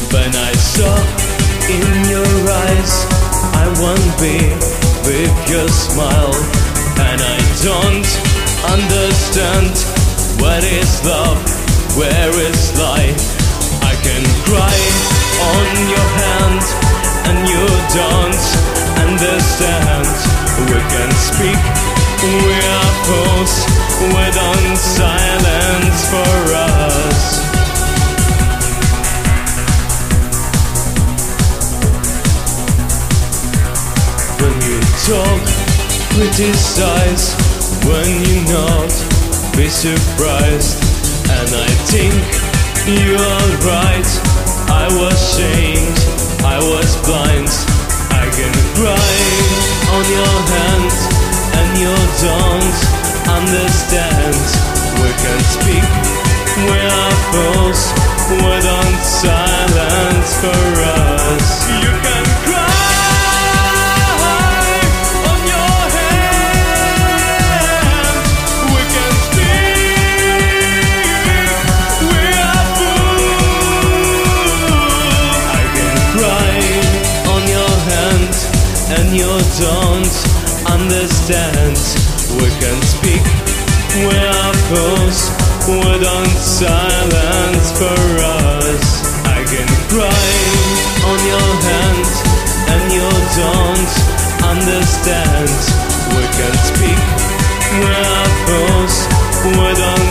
When I saw in your eyes, I won't be with your smile. And I don't understand what is love, where is life. I can cry on your hand and you don't understand. We can speak, we are fools, we don't silence for us. When you talk, criticize, when you not, be surprised. And I think you are right. I was shamed, I was blind. I can cry on your hand and you don't understand. We can speak, we are fools, we don't silence for us. You can cry on your hand, we can speak, we are fools. I can cry on your hand and you don't understand. We can speak, we are fools, we don't silence for us. I can cry on your hand and you don't understand. We can speak, we are fools, we don't